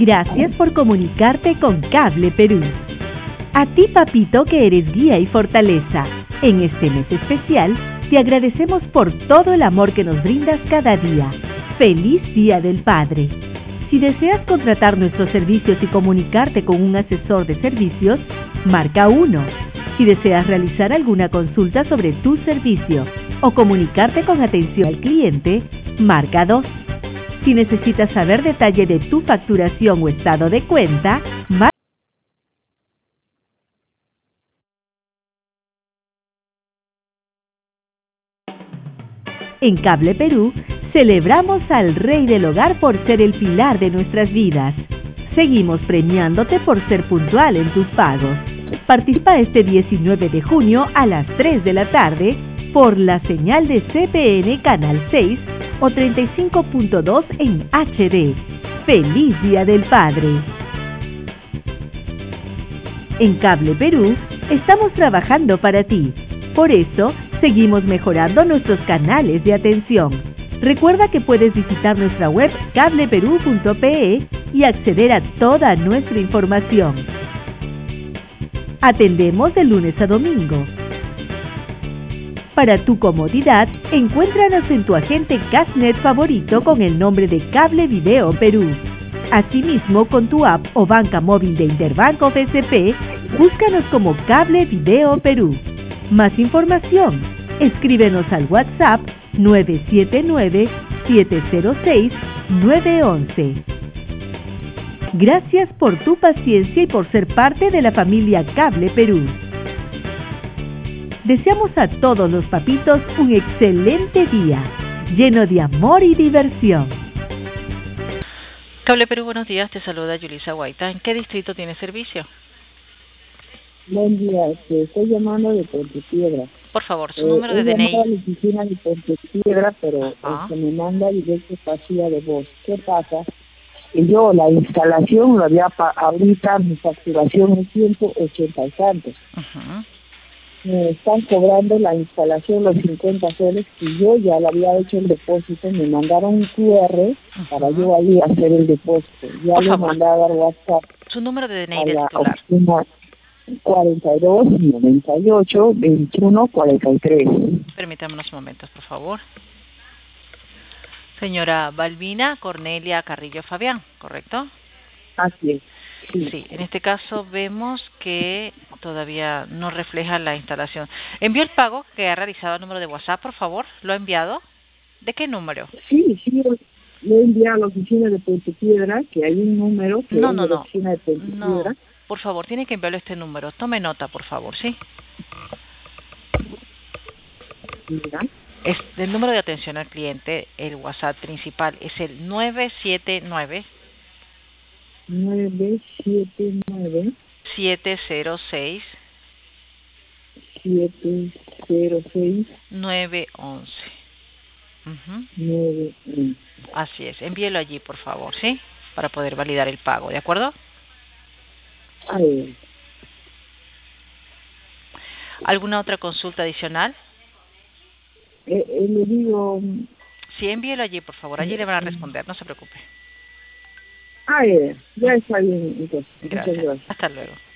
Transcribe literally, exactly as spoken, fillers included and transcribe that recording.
Gracias por comunicarte con Cable Perú. A ti, papito, que eres guía y fortaleza, en este mes especial, te agradecemos por todo el amor que nos brindas cada día. ¡Feliz Día del Padre! Si deseas contratar nuestros servicios y comunicarte con un asesor de servicios, marca uno. Si deseas realizar alguna consulta sobre tu servicio o comunicarte con atención al cliente, marca dos. Si necesitas saber detalle de tu facturación o estado de cuenta, marca En Cable Perú, celebramos al Rey del Hogar por ser el pilar de nuestras vidas. Seguimos premiándote por ser puntual en tus pagos. Participa este diecinueve de junio a las tres de la tarde por la señal de C P N Canal seis o treinta y cinco punto dos en H D. ¡Feliz Día del Padre! En Cable Perú, estamos trabajando para ti. Por eso, seguimos mejorando nuestros canales de atención. Recuerda que puedes visitar nuestra web cable perú punto pe y acceder a toda nuestra información. Atendemos de lunes a domingo. Para tu comodidad, encuéntranos en tu agente Cashnet favorito con el nombre de Cable Video Perú. Asimismo, con tu app o banca móvil de Interbanco B C P, búscanos como Cable Video Perú. Más información, escríbenos al WhatsApp nueve siete nueve, siete cero seis, nueve uno uno. Gracias por tu paciencia y por ser parte de la familia Cable Perú. Deseamos a todos los papitos un excelente día, lleno de amor y diversión. Cable Perú, buenos días, te saluda Yulisa Guaita. ¿En qué distrito tiene servicio? Buen día, este, estoy llamando de Puente Piedra. Por favor, su eh, número de D N I. He llamado a la oficina de Puente Piedra, pero Ah. este, me manda directo casilla de voz. ¿Qué pasa? Que yo la instalación lo había, pa ahorita mi facturación es ciento ochenta y tantos. Uh-huh. Me están cobrando la instalación los cincuenta soles y yo ya le había hecho el depósito. Me mandaron un Q R uh-huh. para yo ahí hacer el depósito. Ya Por le favor. mandaba al WhatsApp. Su número de D N I a del la titular. oficina cuarenta y dos, noventa y ocho, veintiuno, cuarenta y tres. Permítame unos momentos, por favor. Señora Balbina Cornelia Carrillo Fabián, ¿correcto? Así es. Sí. Sí, en este caso vemos que todavía no refleja la instalación. ¿Envió el pago que ha realizado al número de WhatsApp, por favor? ¿Lo ha enviado? ¿De qué número? Sí, sí, le he enviado a la oficina de Puente Piedra, que hay un número que No, es no, de la no. oficina de Puente No, Piedra. por favor, tiene que enviarle este número. Tome nota, por favor, ¿sí? Mira. Es el número de atención al cliente, el WhatsApp principal es el nueve siete nueve, nueve siete nueve, siete cero seis, siete cero seis, nueve once. Uh-huh. nueve uno. Así es, envíelo allí, por favor, ¿sí? Para poder validar el pago, ¿de acuerdo? A ver. ¿Alguna otra consulta adicional? Eh, eh, le digo... Sí, envíelo allí, por favor, allí le van a responder, no se preocupe. A ver, ya está bien, entonces. Gracias. Muchas gracias. Hasta luego.